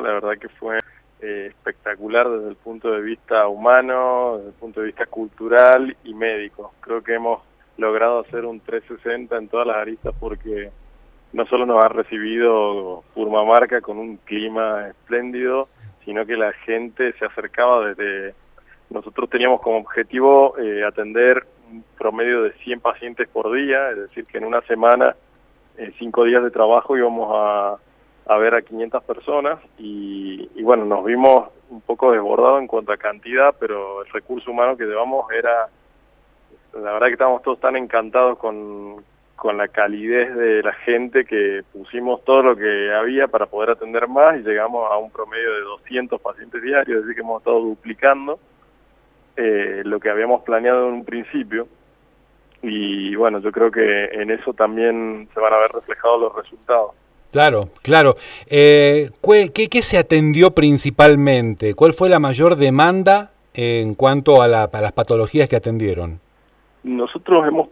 la verdad que fue espectacular desde el punto de vista humano, desde el punto de vista cultural y médico. Creo que hemos logrado hacer un 360 en todas las aristas porque no solo nos ha recibido Purmamarca con un clima espléndido, sino que la gente se acercaba desde... Nosotros teníamos como objetivo atender un promedio de 100 pacientes por día, es decir, que en una semana, 5 días de trabajo íbamos a ver a 500 personas y bueno, nos vimos un poco desbordados en cuanto a cantidad, pero el recurso humano que llevamos era... La verdad que estábamos todos tan encantados con la calidez de la gente que pusimos todo lo que había para poder atender más y llegamos a un promedio de 200 pacientes diarios, es decir que hemos estado duplicando lo que habíamos planeado en un principio y bueno, yo creo que en eso también se van a ver reflejados los resultados. Claro, claro. ¿Qué se atendió principalmente? ¿Cuál fue la mayor demanda en cuanto a las patologías que atendieron? Nosotros hemos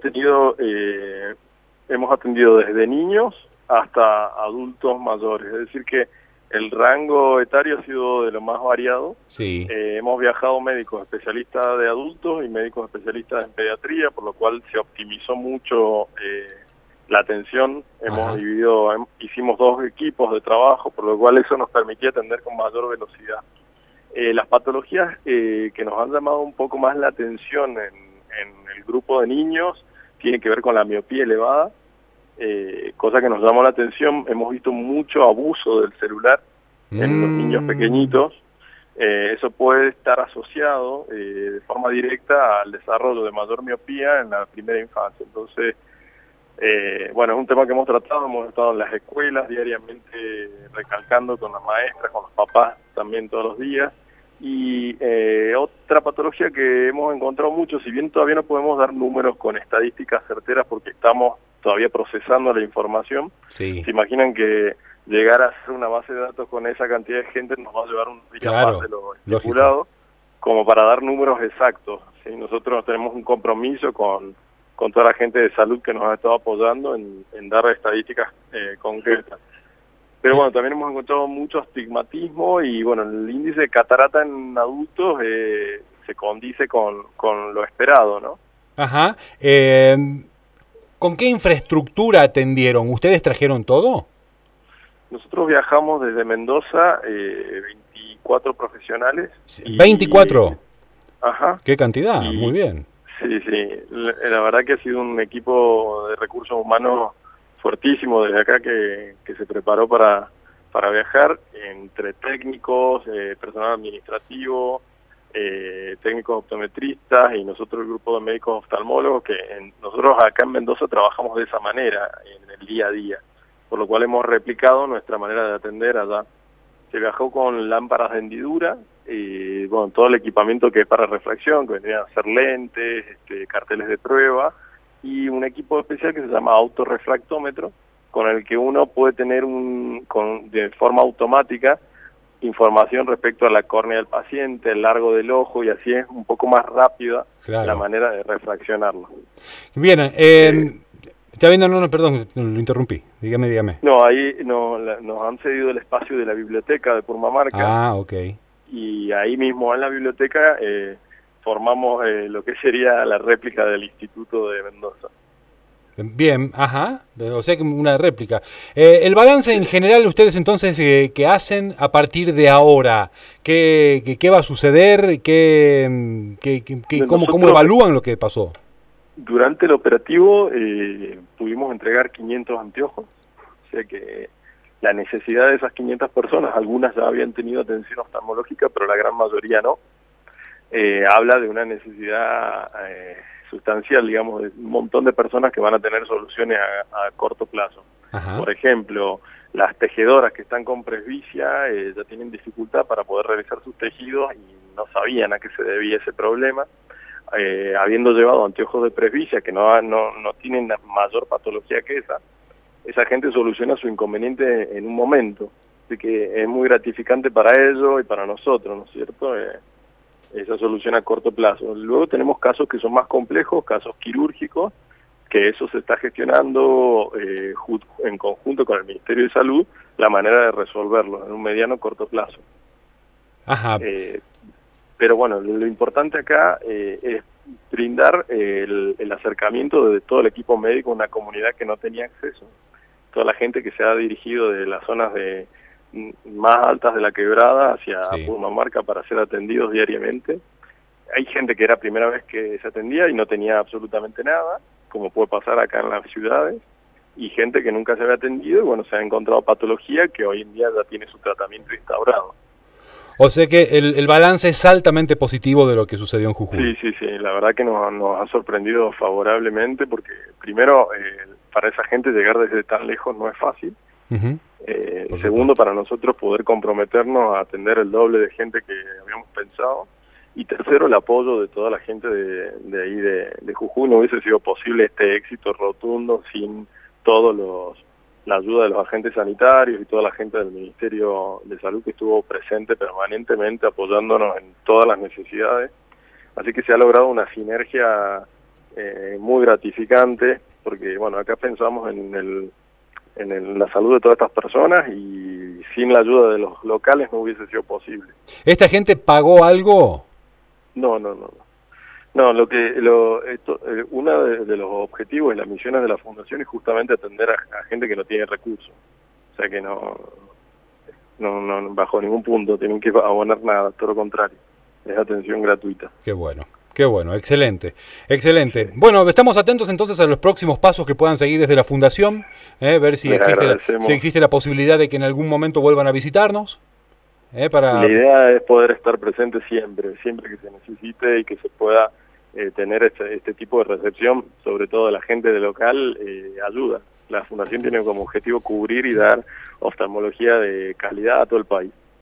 atendido desde niños hasta adultos mayores, es decir que el rango etario ha sido de lo más variado. Sí. Hemos viajado médicos especialistas de adultos y médicos especialistas en pediatría, por lo cual se optimizó mucho la atención. Hicimos 2 equipos de trabajo, por lo cual eso nos permitía atender con mayor velocidad. Las patologías que nos han llamado un poco más la atención en el grupo de niños tienen que ver con la miopía elevada, cosa que nos llamó la atención. Hemos visto mucho abuso del celular en los niños pequeñitos. Eso puede estar asociado de forma directa al desarrollo de mayor miopía en la primera infancia. Entonces, bueno, es un tema que hemos tratado, hemos estado en las escuelas diariamente recalcando con las maestras, con los papás también todos los días. Y otra patología que hemos encontrado mucho, si bien todavía no podemos dar números con estadísticas certeras porque estamos todavía procesando la información, sí. Se imaginan que llegar a hacer una base de datos con esa cantidad de gente nos va a llevar un día más de lo estipulado, como para dar números exactos, ¿sí? Nosotros tenemos un compromiso con toda la gente de salud que nos ha estado apoyando en dar estadísticas concretas. Pero bueno, también hemos encontrado mucho astigmatismo y bueno, el índice de catarata en adultos se condice con lo esperado, ¿no? Ajá. ¿Con qué infraestructura atendieron? ¿Ustedes trajeron todo? Nosotros viajamos desde Mendoza, 24 profesionales. ¿24? Ajá. ¿Qué cantidad? Muy bien. Sí, sí. La verdad que ha sido un equipo de recursos humanos fuertísimo desde acá que se preparó para viajar, entre técnicos, personal administrativo, técnicos optometristas y nosotros el grupo de médicos oftalmólogos que nosotros acá en Mendoza trabajamos de esa manera en el día a día, por lo cual hemos replicado nuestra manera de atender allá. Se viajó con lámparas de hendidura y bueno, todo el equipamiento que es para refracción, que vendrían a ser lentes, carteles de prueba, y un equipo especial que se llama autorrefractómetro, con el que uno puede tener de forma automática información respecto a la córnea del paciente, el largo del ojo, y así es un poco más rápida la manera de refraccionarlo. Bien, está viendo, no, perdón, lo interrumpí, dígame. No, ahí nos han cedido el espacio de la biblioteca de Purmamarca. Ah, ok. Y ahí mismo en la biblioteca formamos lo que sería la réplica del Instituto de Mendoza. Bien, ajá, o sea que una réplica. El balance en general, ustedes entonces, ¿qué hacen a partir de ahora? ¿Qué va a suceder? ¿Cómo evalúan lo que pasó? Durante el operativo pudimos entregar 500 anteojos, o sea que la necesidad de esas 500 personas, algunas ya habían tenido atención oftalmológica, pero la gran mayoría no. Habla de una necesidad sustancial, digamos, de un montón de personas que van a tener soluciones a corto plazo. Ajá. Por ejemplo, las tejedoras que están con presbicia ya tienen dificultad para poder realizar sus tejidos y no sabían a qué se debía ese problema. Habiendo llevado anteojos de presbicia que no tienen mayor patología que esa gente soluciona su inconveniente en un momento. Así que es muy gratificante para ellos y para nosotros, ¿no es cierto? Esa solución a corto plazo. Luego tenemos casos que son más complejos, casos quirúrgicos, que eso se está gestionando en conjunto con el Ministerio de Salud, la manera de resolverlo en un mediano corto plazo. Ajá. Pero bueno, lo importante acá es brindar el acercamiento de todo el equipo médico a una comunidad que no tenía acceso. Toda la gente que se ha dirigido de las zonas más altas de la quebrada hacia Purmamarca para ser atendidos diariamente. Hay gente que era primera vez que se atendía y no tenía absolutamente nada, como puede pasar acá en las ciudades, y gente que nunca se había atendido y bueno, se ha encontrado patología que hoy en día ya tiene su tratamiento instaurado. O sea que el balance es altamente positivo de lo que sucedió en Jujuy. Sí, la verdad que nos ha sorprendido favorablemente porque primero, para esa gente llegar desde tan lejos no es fácil. Segundo, para nosotros poder comprometernos a atender el doble de gente que habíamos pensado. Y tercero, el apoyo de toda la gente de ahí de Jujuy. No hubiese sido posible este éxito rotundo sin la ayuda de los agentes sanitarios y toda la gente del Ministerio de Salud que estuvo presente permanentemente apoyándonos en todas las necesidades. Así que se ha logrado una sinergia muy gratificante, porque bueno, acá pensamos en la salud de todas estas personas y sin la ayuda de los locales no hubiese sido posible. ¿Esta gente pagó algo? No, uno de los objetivos y las misiones de la Fundación es justamente atender a gente que no tiene recursos. O sea que no bajo ningún punto tienen que abonar nada, todo lo contrario. Es atención gratuita. Qué bueno, excelente. Sí. Bueno, estamos atentos entonces a los próximos pasos que puedan seguir desde la Fundación, ver si existe la posibilidad de que en algún momento vuelvan a visitarnos. La idea es poder estar presente siempre que se necesite y que se pueda tener este tipo de recepción, sobre todo de la gente del local, ayuda. La Fundación tiene como objetivo cubrir y dar oftalmología de calidad a todo el país.